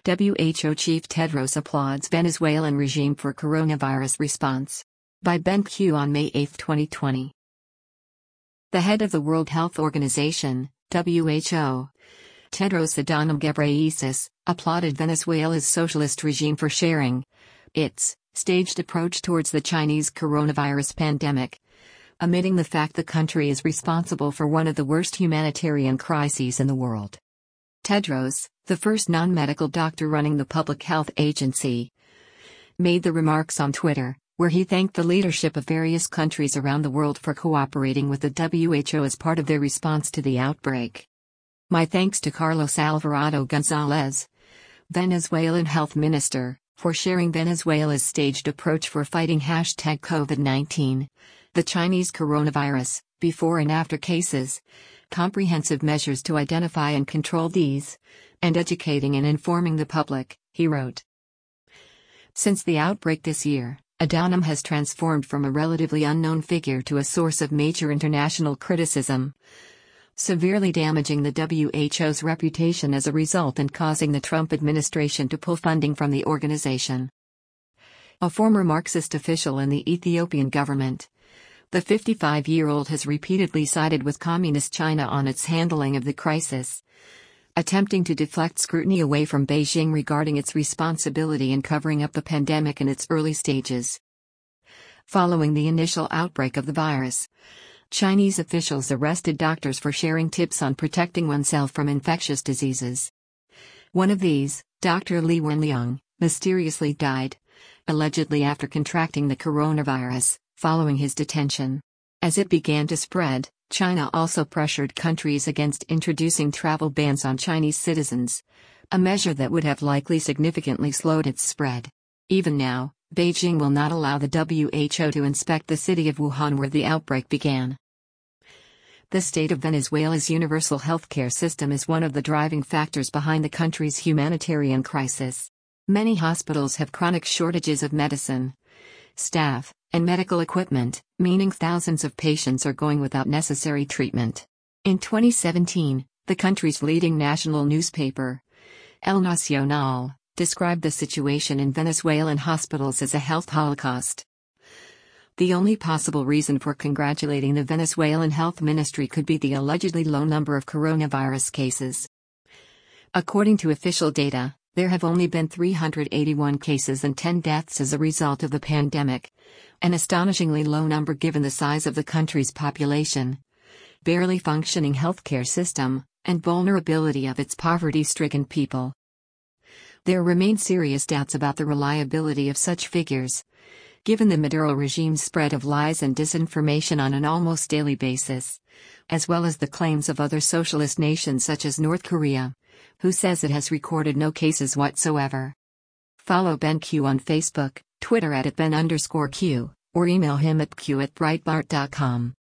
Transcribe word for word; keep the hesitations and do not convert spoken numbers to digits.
W H O Chief Tedros applauds Venezuelan regime for coronavirus response. By Ben Q on May eighth, twenty twenty. The head of the World Health Organization, W H O, Tedros Adhanom Ghebreyesus, applauded Venezuela's socialist regime for sharing its staged approach towards the Chinese coronavirus pandemic, admitting the fact the country is responsible for one of the worst humanitarian crises in the world. Tedros, the first non-medical doctor running the public health agency, made the remarks on Twitter, where he thanked the leadership of various countries around the world for cooperating with the W H O as part of their response to the outbreak. My thanks to Carlos Alvarado Gonzalez, Venezuelan health minister, for sharing Venezuela's staged approach for fighting hashtag COVID nineteen, the Chinese coronavirus, before and after cases, comprehensive measures to identify and control these, and educating and informing the public, he wrote. Since the outbreak this year, Adhanom has transformed from a relatively unknown figure to a source of major international criticism, severely damaging the W H O's reputation as a result and causing the Trump administration to pull funding from the organization. A former Marxist official in the Ethiopian government, the fifty-five-year-old has repeatedly sided with Communist China on its handling of the crisis, attempting to deflect scrutiny away from Beijing regarding its responsibility in covering up the pandemic in its early stages. Following the initial outbreak of the virus, Chinese officials arrested doctors for sharing tips on protecting oneself from infectious diseases. One of these, Doctor Li Wenliang, mysteriously died, allegedly after contracting the coronavirus, following his detention. As it began to spread, China also pressured countries against introducing travel bans on Chinese citizens, a measure that would have likely significantly slowed its spread. Even now, Beijing will not allow the W H O to inspect the city of Wuhan where the outbreak began. The state of Venezuela's universal healthcare system is one of the driving factors behind the country's humanitarian crisis. Many hospitals have chronic shortages of medicine, staff, and medical equipment, meaning thousands of patients are going without necessary treatment. In twenty seventeen, the country's leading national newspaper, El Nacional, described the situation in Venezuelan hospitals as a health holocaust. The only possible reason for congratulating the Venezuelan health ministry could be the allegedly low number of coronavirus cases. According to official data, there have only been three hundred eighty-one cases and ten deaths as a result of the pandemic, an astonishingly low number given the size of the country's population, barely functioning healthcare system, and vulnerability of its poverty-stricken people. There remain serious doubts about the reliability of such figures, given the Maduro regime's spread of lies and disinformation on an almost daily basis, as well as the claims of other socialist nations such as North Korea, who says it has recorded no cases whatsoever. Follow Ben Q on Facebook, Twitter at Ben underscore Q, or email him at q at breitbart dot com.